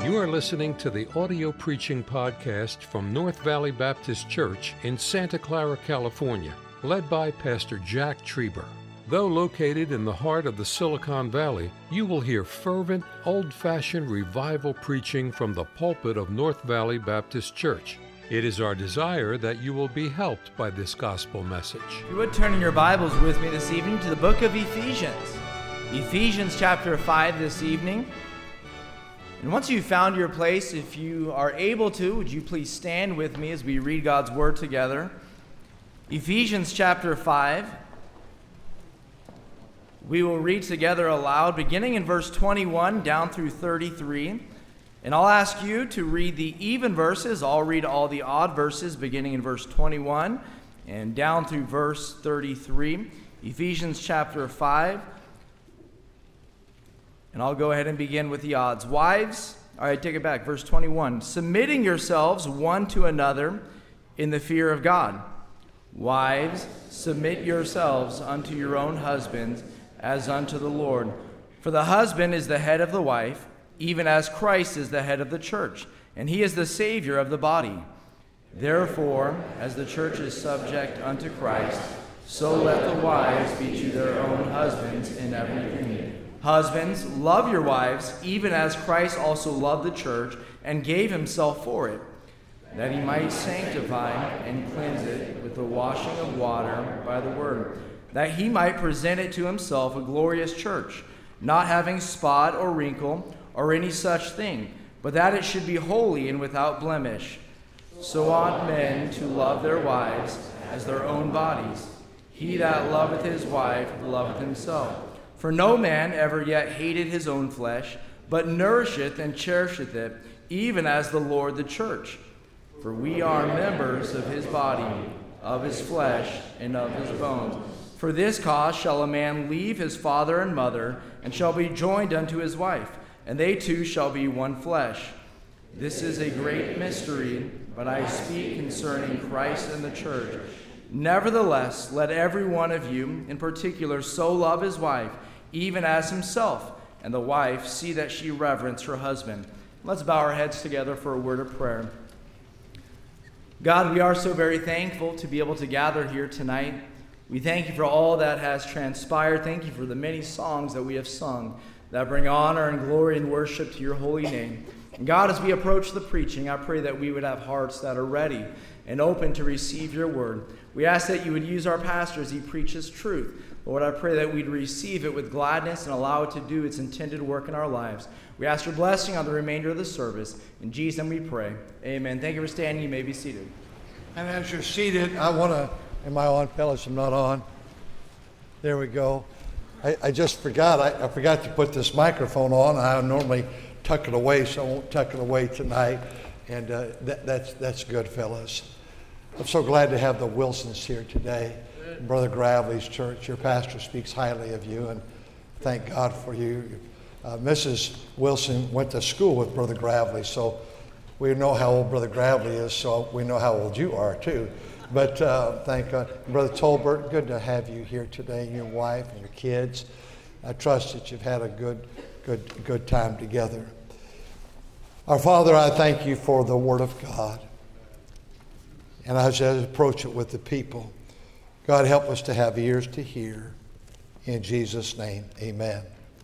You are listening to the audio preaching podcast from North Valley Baptist Church in Santa Clara, California, led by Pastor Jack Trieber. Though located in the heart of the Silicon Valley, you will hear fervent, old-fashioned revival preaching from the pulpit of North Valley Baptist Church. It is our desire that you will be helped by this gospel message. If you would turn in your Bibles with me this evening to the book of Ephesians. Ephesians chapter 5 this evening. And once you've found your place, if you are able to, would you please stand with me as we read God's Word together. Ephesians chapter 5. We will read together aloud, beginning in verse 21 down through 33. And I'll ask you to read the even verses. I'll read all the odd verses, beginning in verse 21 and down through verse 33. Ephesians chapter 5. And I'll go ahead and begin with the odds. Wives, all right, take it back. Verse 21. Submitting yourselves one to another in the fear of God. Wives, submit yourselves unto your own husbands as unto the Lord. For the husband is the head of the wife, even as Christ is the head of the church, and he is the Savior of the body. Therefore, as the church is subject unto Christ, so let the wives be to their own husbands in everything. Husbands, love your wives, even as Christ also loved the church and gave himself for it, that he might sanctify and cleanse it with the washing of water by the word, that he might present it to himself a glorious church, not having spot or wrinkle or any such thing, but that it should be holy and without blemish. So ought men to love their wives as their own bodies. He that loveth his wife loveth himself. For no man ever yet hated his own flesh, but nourisheth and cherisheth it, even as the Lord the church. For we are members of his body, of his flesh, and of his bones. For this cause shall a man leave his father and mother, and shall be joined unto his wife, and they two shall be one flesh. This is a great mystery, but I speak concerning Christ and the church. Nevertheless, let every one of you in particular so love his wife, even as himself, and the wife see that she reverence her husband. Let's bow our heads together for a word of prayer. God, we are so very thankful to be able to gather here tonight. We thank you for all that has transpired. Thank you for the many songs that we have sung that bring honor and glory and worship to your holy name. And God, as we approach the preaching, I pray that we would have hearts that are ready and open to receive your word. We ask that you would use our pastor as he preaches truth. Lord, I pray that we'd receive it with gladness and allow it to do its intended work in our lives. We ask your blessing on the remainder of the service. In Jesus' name we pray. Amen. Thank you for standing. You may be seated. And as you're seated, I want to, am I on, fellas? I'm not on. There we go. I just forgot. I forgot to put this microphone on. I normally tuck it away, so I won't tuck it away tonight. And that's good, fellas. I'm so glad to have the Wilsons here today. Brother Gravely's church. Your pastor speaks highly of you, and thank God for you. Mrs. Wilson went to school with Brother Gravely, so we know how old Brother Gravely is, so we know how old you are too. But thank God. Brother Tolbert, good to have you here today, your wife and your kids. I trust that you've had a good time together. Our Father, I thank you for the Word of God. And as I approach it with the people, God, help us to have ears to hear. In Jesus' name, amen.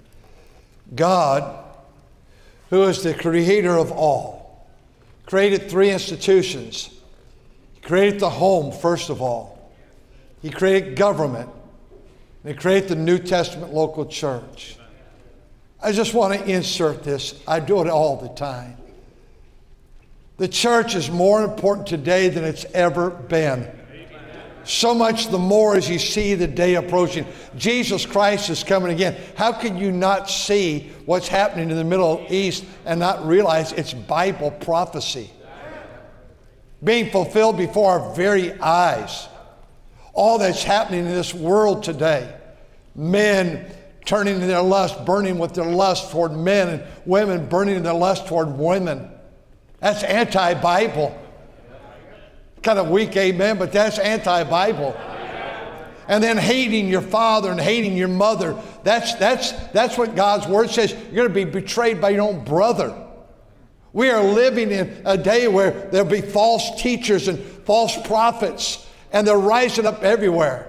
God, who is the creator of all, created three institutions. He created the home, first of all. He created government. And he created the New Testament local church. I just want to insert this. I do it all the time. The church is more important today than it's ever been. So much the more as you see the day approaching. Jesus Christ is coming again. How can you not see what's happening in the Middle East and not realize it's Bible prophecy being fulfilled before our very eyes? All that's happening in this world today. Men turning in their lust, burning with their lust toward men, and women burning in their lust toward women. That's anti-Bible. Kind of weak amen, but that's anti-Bible. And then hating your father and hating your mother. That's what God's word says. You're going to be betrayed by your own brother. We are living in a day where there'll be false teachers and false prophets, and they're rising up everywhere.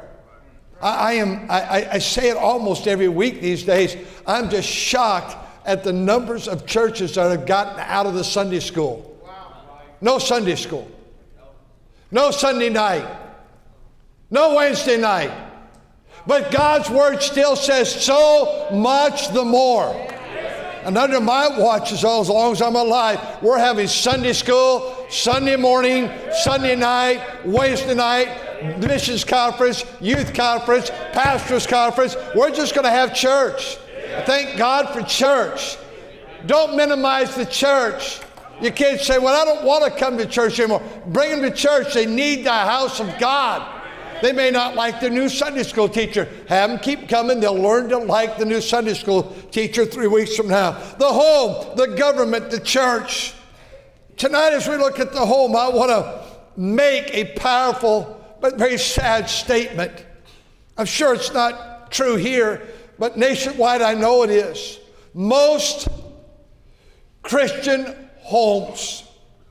I say it almost every week these days. I'm just shocked at the numbers of churches that have gotten out of the Sunday school. No Sunday school. No Sunday night. No Wednesday night. But God's word still says so much the more. And under my watch, as long as I'm alive, we're having Sunday school, Sunday morning, Sunday night, Wednesday night, missions conference, youth conference, pastors conference. We're just going to have church. Thank God for church. Don't minimize the church. Your kids say, well, I don't want to come to church anymore. Bring them to church. They need the house of God. They may not like their new Sunday school teacher. Have them keep coming. They'll learn to like the new Sunday school teacher 3 weeks from now. The home, the government, the church. Tonight, as we look at the home, I want to make a powerful but very sad statement. I'm sure it's not true here, but nationwide I know it is. Most Christian homes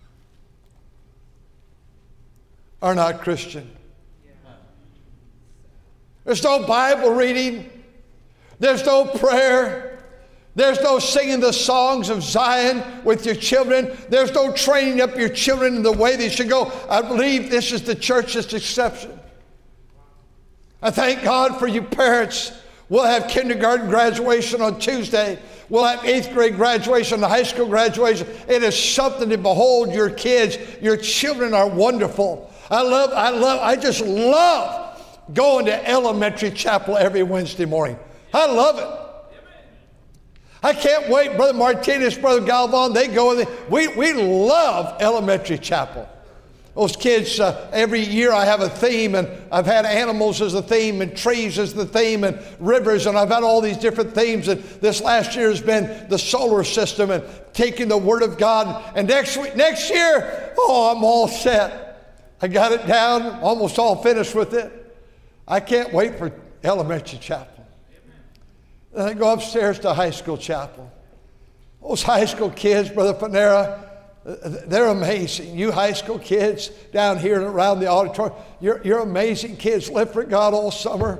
are not Christian. There's no Bible reading. There's no prayer. There's no singing the songs of Zion with your children. There's no training up your children in the way they should go. I believe this is the church's exception. I thank God for you parents. We'll have kindergarten graduation on Tuesday. We'll have 8th grade graduation, the high school graduation. It is something to behold your kids. Your children are wonderful. I just love going to elementary chapel every Wednesday morning. I love it. I can't wait. Brother Martinez, Brother Galvan, they go. We love elementary chapel. Those kids, every year I have a theme, and I've had animals as a theme, and trees as the theme, and rivers, and I've had all these different themes. And this last year has been the solar system and taking the Word of God. And next year, I'm all set. I got it down, almost all finished with it. I can't wait for elementary chapel. Then I go upstairs to high school chapel. Those high school kids, Brother Panera, they're amazing. You high school kids down here and around the auditorium, you're amazing kids. Live for God all summer.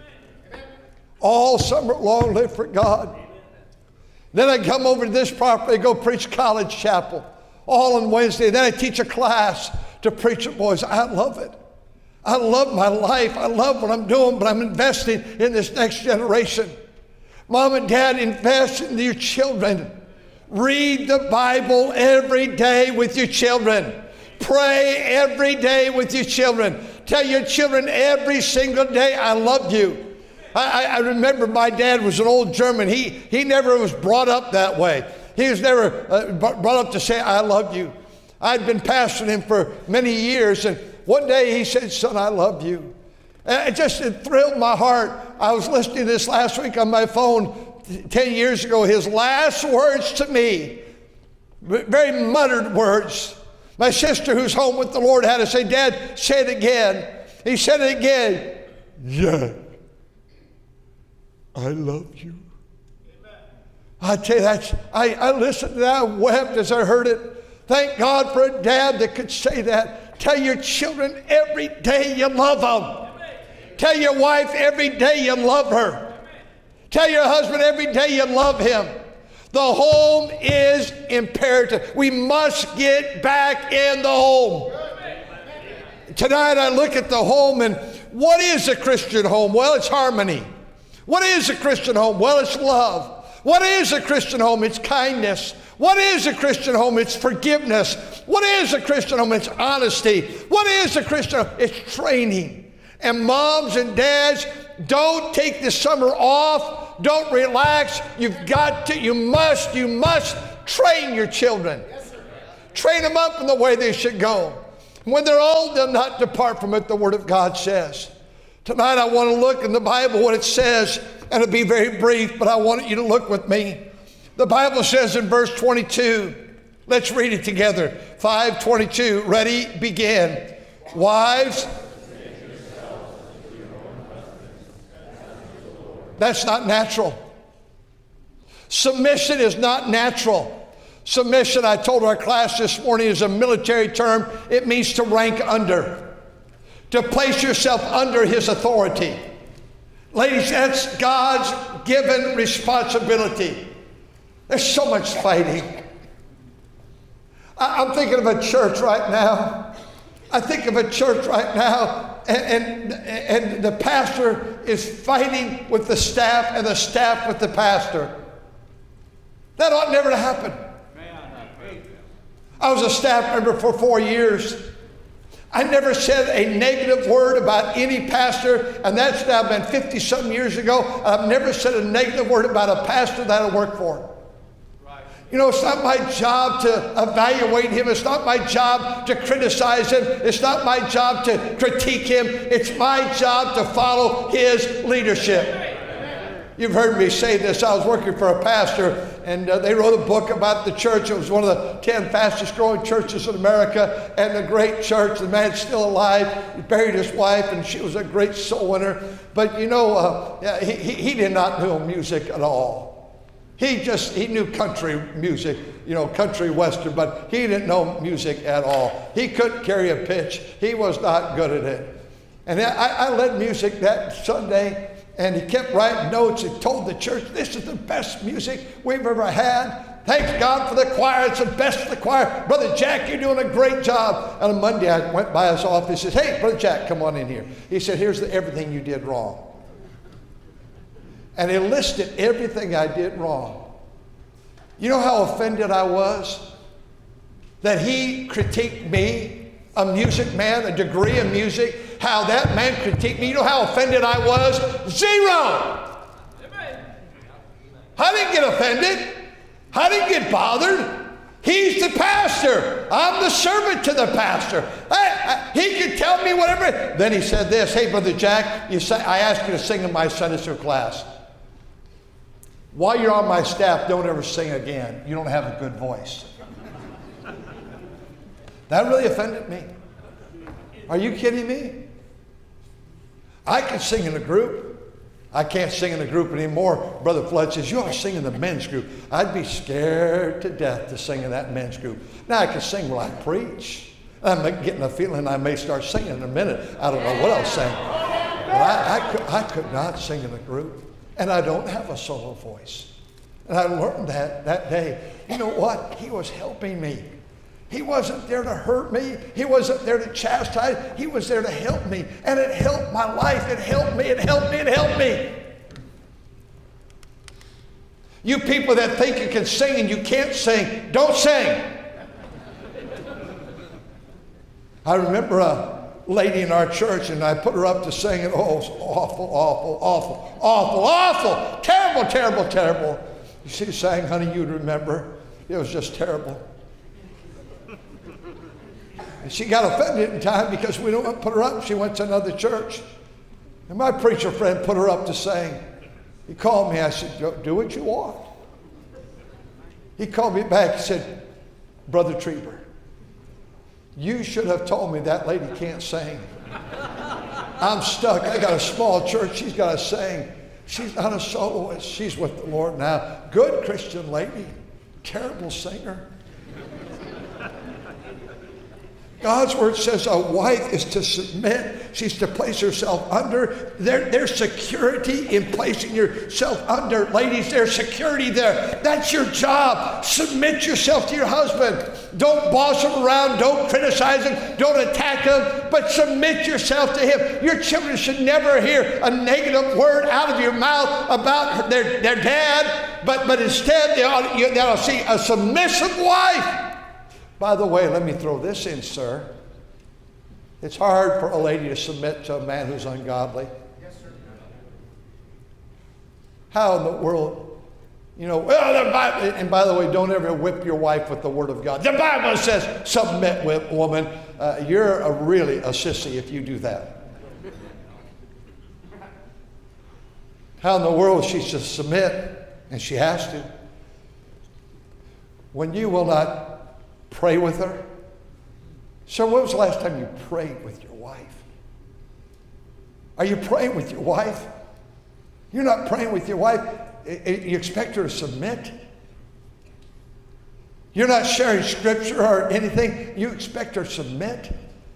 All summer long, live for God. Then I come over to this property, go preach college chapel, all on Wednesday. Then I teach a class to preacher boys. I love it. I love my life. I love what I'm doing, but I'm investing in this next generation. Mom and Dad, invest in your children. Read the Bible every day with your children. Pray every day with your children. Tell your children every single day, I love you. I remember my dad was an old German. He never was brought up that way. He was never brought up to say, I love you. I'd been pastoring him for many years, and one day he said, son, I love you. And it thrilled my heart. I was listening to this last week on my phone 10 years ago. His last words to me, very muttered words. My sister, who's home with the Lord, had to say, Dad, say it again. He said it again. Yeah, I love you. Amen. I tell you, I listened to that, I wept as I heard it. Thank God for a dad that could say that. Tell your children every day you love them. Tell your wife every day you love her. Tell your husband every day you love him. The home is imperative. We must get back in the home. Tonight I look at the home, and what is a Christian home? Well, it's harmony. What is a Christian home? Well, it's love. What is a Christian home? It's kindness. What is a Christian home? It's forgiveness. What is a Christian home? It's honesty. What is a Christian home? It's training. And moms and dads, don't take the summer off. Don't relax. You must train your children. Train them up in the way they should go. When they're old, they'll not depart from it, the Word of God says. Tonight I want to look in the Bible what it says, and it'll be very brief, but I want you to look with me. The Bible says in verse 22, let's read it together. 5:22, ready, begin. Wives, that's not natural. Submission is not natural. Submission, I told our class this morning, is a military term. It means to rank under, to place yourself under his authority. Ladies, that's God's given responsibility. There's so much fighting. I'm thinking of a church right now. I think of a church right now, and the pastor is fighting with the staff and the staff with the pastor. That ought never to happen. I was a staff member for 4 years. I never said a negative word about any pastor, and that's now been 50-something years ago. I've never said a negative word about a pastor that I work for. You know, it's not my job to evaluate him. It's not my job to criticize him. It's not my job to critique him. It's my job to follow his leadership. You've heard me say this. I was working for a pastor, and they wrote a book about the church. It was one of the 10 fastest growing churches in America, and a great church. The man's still alive. He buried his wife, and she was a great soul winner. But you know, he did not know music at all. He knew country music, you know, country western, but he didn't know music at all. He couldn't carry a pitch. He was not good at it. And I led music that Sunday, and he kept writing notes and told the church, this is the best music we've ever had. Thanks God for the choir. It's the best of the choir. Brother Jack, you're doing a great job. And on Monday, I went by his office and said, hey, Brother Jack, come on in here. He said, here's everything you did wrong. And he listed everything I did wrong. You know how offended I was that he critiqued me, a music man, a degree in music, how that man critiqued me. You know how offended I was? Zero. I didn't get offended. I didn't get bothered. He's the pastor. I'm the servant to the pastor. He could tell me whatever. Then he said this, hey, Brother Jack, I asked you to sing in my Sunday school class. While you're on my staff, don't ever sing again. You don't have a good voice. That really offended me. Are you kidding me? I can sing in a group. I can't sing in a group anymore. Brother Flood says, you ought to sing in the men's group. I'd be scared to death to sing in that men's group. Now I can sing while I preach. I'm getting a feeling I may start singing in a minute. I don't know what I'll sing. But I could not sing in a group. And I don't have a solo voice. And I learned that day. You know what? He was helping me. He wasn't there to hurt me. He wasn't there to chastise. He was there to help me. And it helped my life. It helped me. It helped me. It helped me. You people that think you can sing and you can't sing, don't sing. I remember a lady in our church, and I put her up to sing, and oh, it was awful, awful, awful, awful, awful, terrible, terrible, terrible. You see, sang, honey, you'd remember. It was just terrible. And she got offended in time because we don't put her up. She went to another church. And my preacher friend put her up to sing. He called me. I said, do what you want. He called me back. He said, Brother Trieber, you should have told me that lady can't sing. I'm stuck. I got a small church. She's got to sing. She's not a soloist. She's with the Lord now. Good Christian lady. Terrible singer. God's word says a wife is to submit. She's to place herself under. There's security in placing yourself under. Ladies, there's security there. That's your job. Submit yourself to your husband. Don't boss him around. Don't criticize him. Don't attack him. But submit yourself to him. Your children should never hear a negative word out of your mouth about their dad. But instead, they ought to see a submissive wife. By the way, let me throw this in, sir. It's hard for a lady to submit to a man who's ungodly. Yes, sir. How in the world, well, the Bible, and by the way, don't ever whip your wife with the word of God. The Bible says, submit, woman. You're really a sissy if you do that. How in the world she's to submit, and she has to. When you will not pray with her. So when was the last time you prayed with your wife? Are you praying with your wife? You're not praying with your wife. You expect her to submit? You're not sharing scripture or anything. You expect her to submit.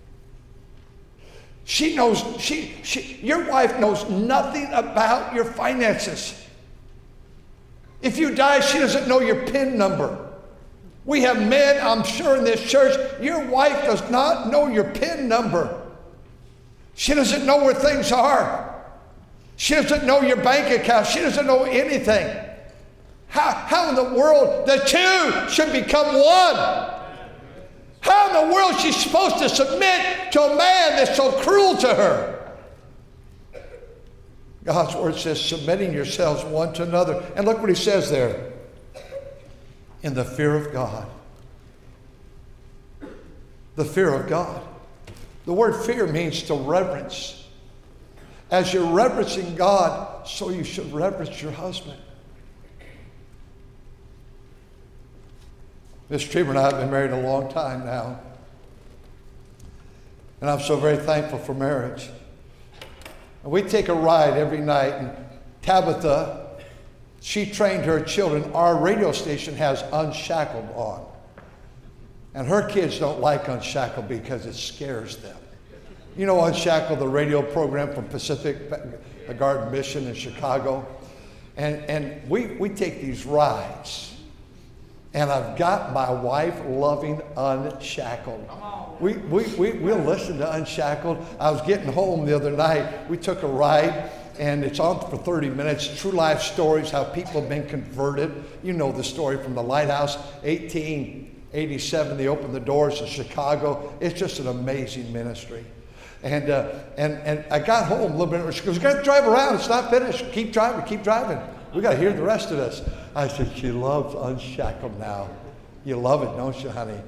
She knows, your wife knows nothing about your finances. If you die, she doesn't know your PIN number. We have men, I'm sure, in this church, your wife does not know your PIN number. She doesn't know where things are. She doesn't know your bank account. She doesn't know anything. How in the world the two should become one? How in the world is she supposed to submit to a man that's so cruel to her? God's word says, submitting yourselves one to another. And look what he says there. In the fear of God. The fear of God. The word fear means to reverence. As you're reverencing God, so you should reverence your husband. Miss Trieber and I have been married a long time now. And I'm so very thankful for marriage. And we take a ride every night, and Tabitha, she trained her children. Our radio station has Unshackled on. And her kids don't like Unshackled because it scares them. You know Unshackled, the radio program from Pacific Garden Mission in Chicago? And we take these rides. And I've got my wife loving Unshackled. We'll listen to Unshackled. I was getting home the other night. We took a ride, and it's on for 30 minutes. True life stories, how people have been converted. You know the story from the Lighthouse, 1887. They opened the doors in Chicago. It's just an amazing ministry. And I got home a little bit. She goes, "You got to drive around. It's not finished. Keep driving. Keep driving. We got to hear the rest of this." I said, "She loves Unshackled now. You love it, don't you, honey?"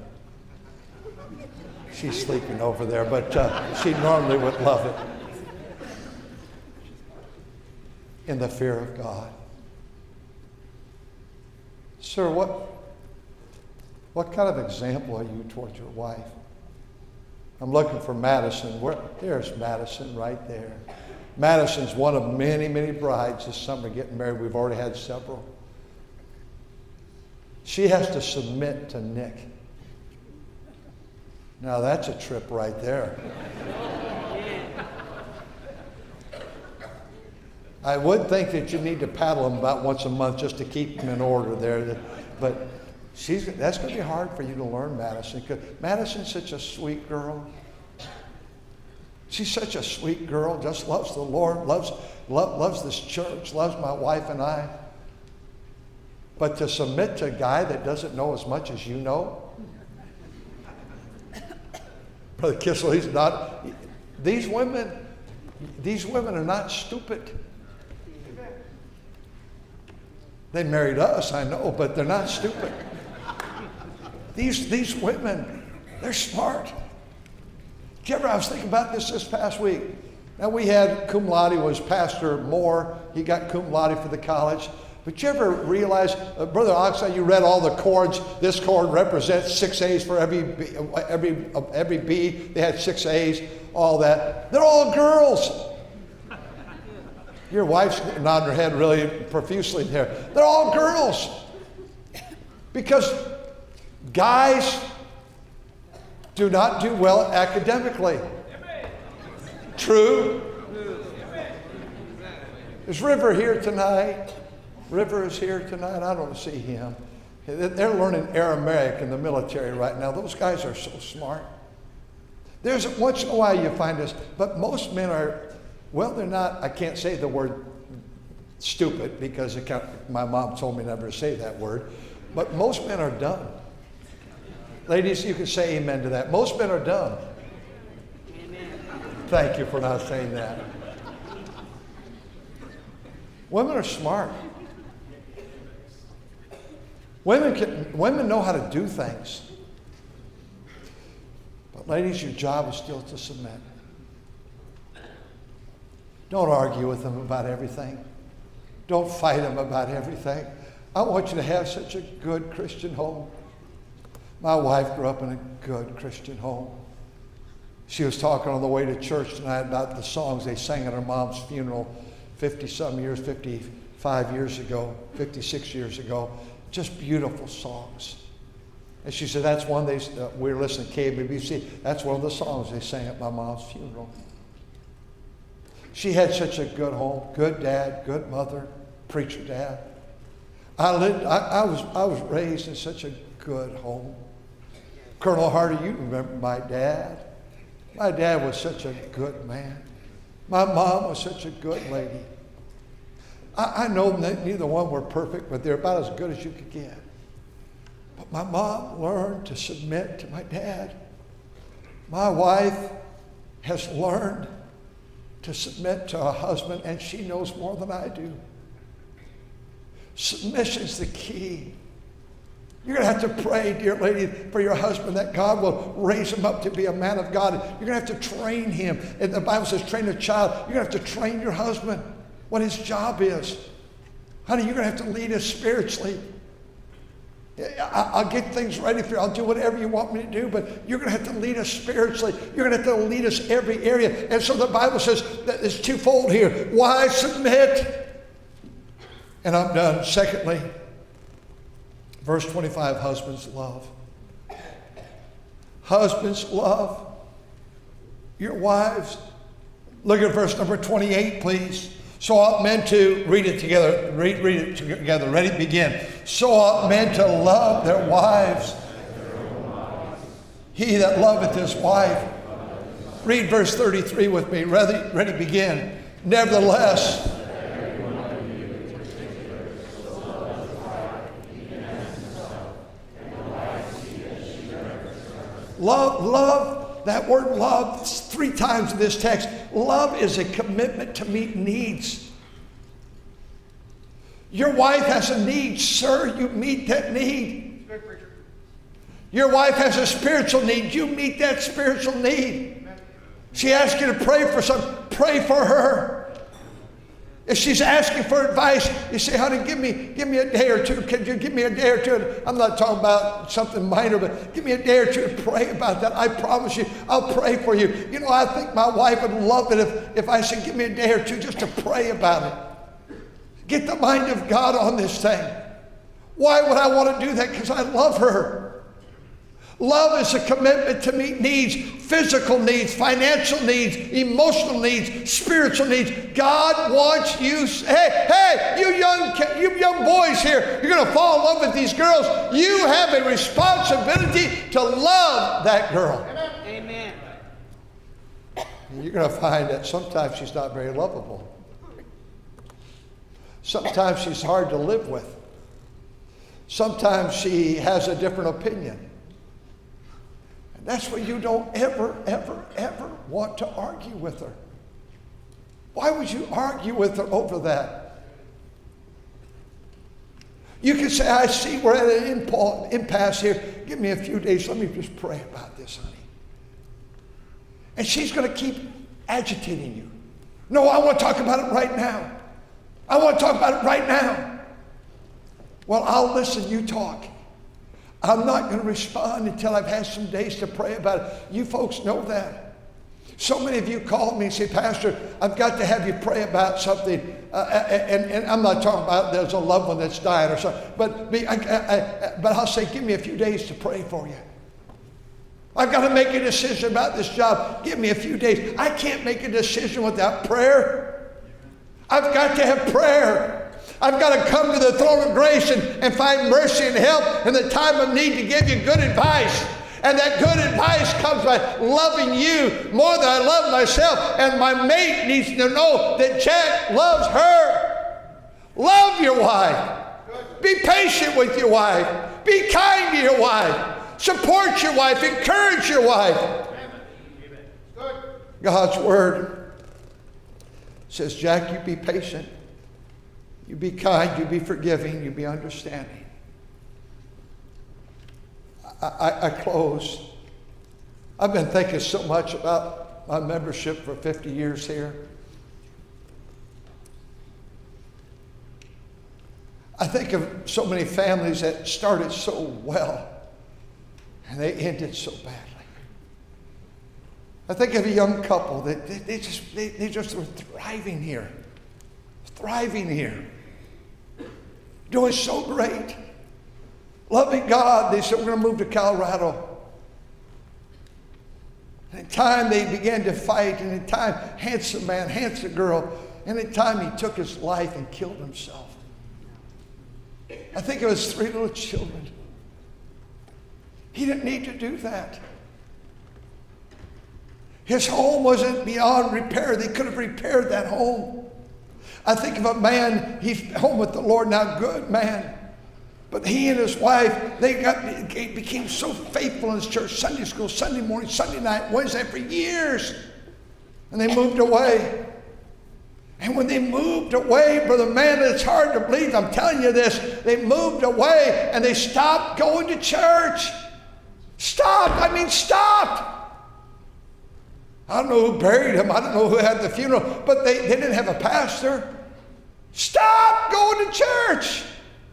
She's sleeping over there, but she normally would love it. In the fear of God. Sir, what kind of example are you towards your wife? I'm looking for Madison. There's Madison right there. Madison's one of many, many brides this summer getting married. We've already had several. She has to submit to Nick. Now that's a trip right there. I would think that you need to paddle him about once a month just to keep him in order there. But that's going to be hard for you to learn, Madison, because Madison's such a sweet girl. She's such a sweet girl, just loves the Lord, loves this church, loves my wife and I. But to submit to a guy that doesn't know as much as you know, Brother Kissel, he's not. These women are not stupid. They married us, I know, but they're not stupid. These women, they're smart. I was thinking about this past week. Now we had cum laude, was Pastor Moore. He got cum laude for the college. But you ever realize, Brother Oxide, you read all the chords. This chord represents 6 A's for every B. They had 6 A's, all that. They're all girls. Your wife's nodding her head really profusely there. They're all girls. Because guys do not do well academically. True? Is River here tonight? River is here tonight. I don't see him. They're learning Aramaic in the military right now. Those guys are so smart. There's once in a while you find this, but most men are, well, they're not, I can't say the word stupid because my mom told me never to say that word, but most men are dumb. Ladies, you can say amen to that. Most men are dumb. Amen. Thank you for not saying that. Women are smart. Women know how to do things. But ladies, your job is still to submit. Don't argue with them about everything. Don't fight them about everything. I want you to have such a good Christian home. My wife grew up in a good Christian home. She was talking on the way to church tonight about the songs they sang at her mom's funeral 50-some years, 55 years ago, 56 years ago. Just beautiful songs. And she said, that's one we were listening to KBBC. That's one of the songs they sang at my mom's funeral. She had such a good home, good dad, good mother, preacher dad. I was raised in such a good home. Colonel Hardy, you remember my dad. My dad was such a good man. My mom was such a good lady. I know that neither one were perfect, but they're about as good as you could get. But my mom learned to submit to my dad. My wife has learned to submit to her husband, and she knows more than I do. Submission's the key. You're going to have to pray, dear lady, for your husband that God will raise him up to be a man of God. You're going to have to train him. And the Bible says train a child. You're going to have to train your husband what his job is. Honey, you're going to have to lead us spiritually. I'll get things ready for you. I'll do whatever you want me to do, but you're going to have to lead us spiritually. You're going to have to lead us every area. And so the Bible says that it's twofold here. Why submit? And I'm done. Secondly, verse 25, husbands love. Husbands love your wives. Look at verse number 28, please. So ought men to, read it together, read it together. Ready, begin. So ought men to love their wives. He that loveth his wife. Read verse 33 with me. Ready, begin. Nevertheless, love, that word love, 3 times in this text. Love is a commitment to meet needs. Your wife has a need, sir, you meet that need. Your wife has a spiritual need, you meet that spiritual need. She asks you to pray for something, pray for her. If she's asking for advice, you say, honey, give me a day or two. Can you give me a day or two? I'm not talking about something minor, but give me a day or two to pray about that. I promise you, I'll pray for you. You know, I think my wife would love it if I said, give me a day or two just to pray about it. Get the mind of God on this thing. Why would I want to do that? Because I love her. Love is a commitment to meet needs, physical needs, financial needs, emotional needs, spiritual needs. God wants you. Hey, you young boys here, you're going to fall in love with these girls. You have a responsibility to love that girl. Amen. And you're going to find that sometimes she's not very lovable. Sometimes she's hard to live with. Sometimes she has a different opinion. That's why you don't ever want to argue with her. Why would you argue with her over that? You can say, I see we're at an impasse here. Give me a few days. Let me just pray about this, honey. And she's going to keep agitating you. No, I want to talk about it right now. I want to talk about it right now. Well, I'll listen. You talk. I'm not going to respond until I've had some days to pray about it. You folks know that. So many of you call me and say, Pastor, I've got to have you pray about something. And I'm not talking about there's a loved one that's dying or something. But I'll say, give me a few days to pray for you. I've got to make a decision about this job. Give me a few days. I can't make a decision without prayer. I've got to have prayer. I've got to come to the throne of grace and find mercy and help in the time of need to give you good advice. And that good advice comes by loving you more than I love myself. And my mate needs to know that Jack loves her. Love your wife. Be patient with your wife. Be kind to your wife. Support your wife. Encourage your wife. God's word says, Jack, you be patient. You be kind, you be forgiving, you be understanding. I close. I've been thinking so much about my membership for 50 years here. I think of so many families that started so well and they ended so badly. I think of a young couple that they just were thriving here. Thriving here. Doing so great. Loving God, they said, we're going to move to Colorado. And in time, they began to fight. And in time, handsome man, handsome girl. And in time, he took his life and killed himself. I think it was 3 little children. He didn't need to do that. His home wasn't beyond repair. They could have repaired that home. I think of a man, he's home with the Lord now, good man. But he and his wife, they became so faithful in his church, Sunday school, Sunday morning, Sunday night, Wednesday, for years. And they moved away. And when they moved away, brother, man, it's hard to believe, I'm telling you this, they moved away and they stopped going to church. Stopped. I don't know who buried him. I don't know who had the funeral, but they didn't have a pastor. Stop going to church.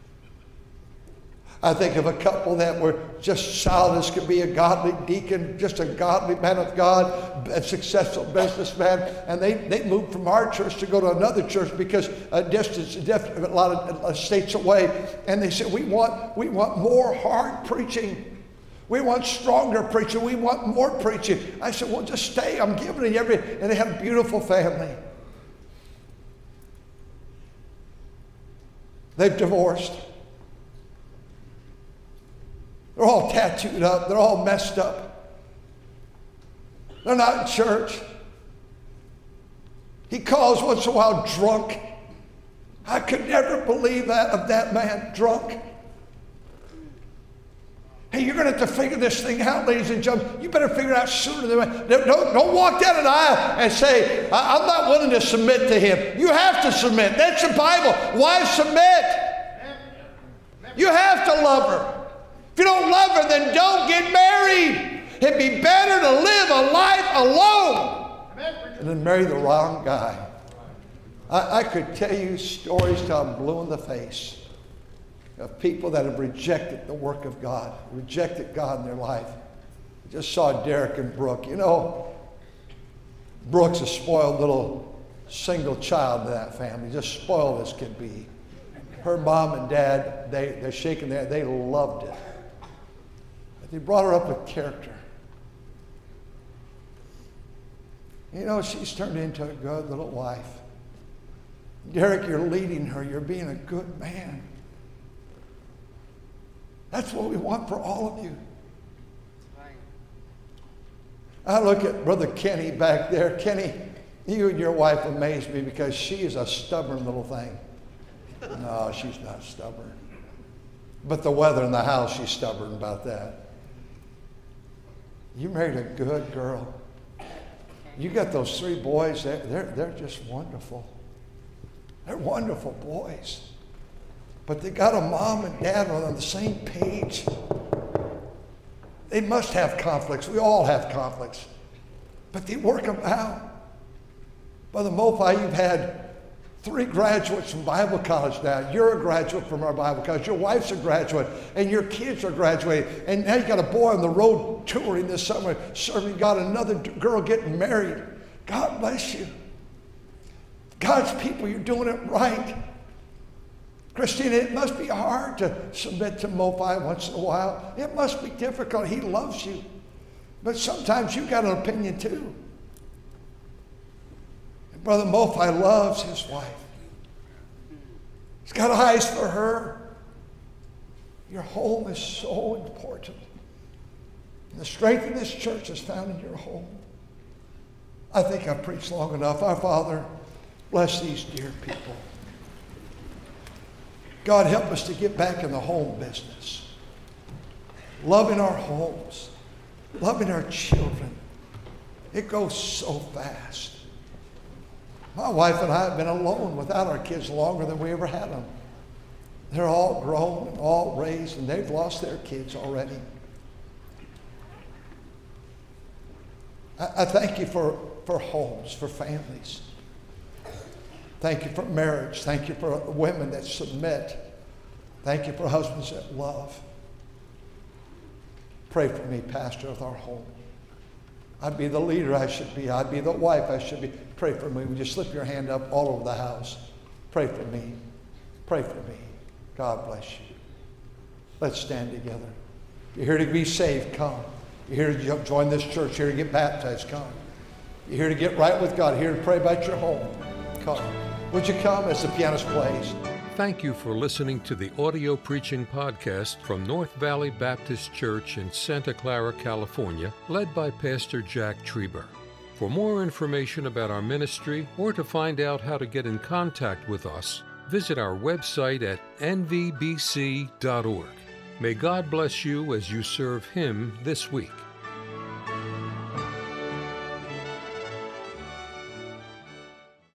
I think of a couple that were just solid as could be, a godly deacon, just a godly man of God, a successful businessman, and they moved from our church to go to another church because a distance, a lot of states away, and they said, we want more hard preaching. We want stronger preaching. We want more preaching. I said, well, just stay. I'm giving you and they had a beautiful family. They've divorced. They're all tattooed up. They're all messed up. They're not in church. He calls once in a while drunk. I could never believe that of that man, drunk. Hey, you're going to have to figure this thing out, ladies and gentlemen. You better figure it out sooner than don't walk down an aisle and say, I'm not willing to submit to him. You have to submit. That's the Bible. Why submit? You have to love her. If you don't love her, then don't get married. It'd be better to live a life alone than marry the wrong guy. I could tell you stories till I'm blue in the face of people that have rejected the work of God, rejected God in their life. I just saw Derek and Brooke. You know, Brooke's a spoiled little single child in that family, just spoiled as can be. Her mom and dad, they're shaking their head. They loved it. But they brought her up with character. You know, she's turned into a good little wife. Derek, you're leading her. You're being a good man. That's what we want for all of you. I look at Brother Kenny back there. Kenny, you and your wife amaze me because she is a stubborn little thing. No, she's not stubborn. But the weather in the house, she's stubborn about that. You married a good girl. You got those 3 boys. They're just wonderful. They're wonderful boys. But they got a mom and dad on the same page. They must have conflicts. We all have conflicts. But they work them out. Brother Mopai, you've had 3 graduates from Bible college now. You're a graduate from our Bible college. Your wife's a graduate. And your kids are graduating. And now you got a boy on the road touring this summer, serving God, another girl getting married. God bless you. God's people, you're doing it right. Christina, it must be hard to submit to Mopai once in a while. It must be difficult. He loves you. But sometimes you've got an opinion too. And Brother Mopai loves his wife. He's got eyes for her. Your home is so important. And the strength of this church is found in your home. I think I've preached long enough. Our Father, bless these dear people. God, help us to get back in the home business. Loving our homes. Loving our children. It goes so fast. My wife and I have been alone without our kids longer than we ever had them. They're all grown and all raised, and they've lost their kids already. I thank you for homes, for families. Thank you for marriage. Thank you for women that submit. Thank you for husbands that love. Pray for me, pastor, of our home. I'd be the leader I should be. I'd be the wife I should be. Pray for me. Would you slip your hand up all over the house? Pray for me. Pray for me. God bless you. Let's stand together. You're here to be saved, come. You're here to join this church, here to get baptized, come. You're here to get right with God, here to pray about your home, come. Would you come as the pianist plays? Thank you for listening to the audio preaching podcast from North Valley Baptist Church in Santa Clara, California, led by Pastor Jack Trieber. For more information about our ministry or to find out how to get in contact with us, visit our website at nvbc.org. May God bless you as you serve Him this week.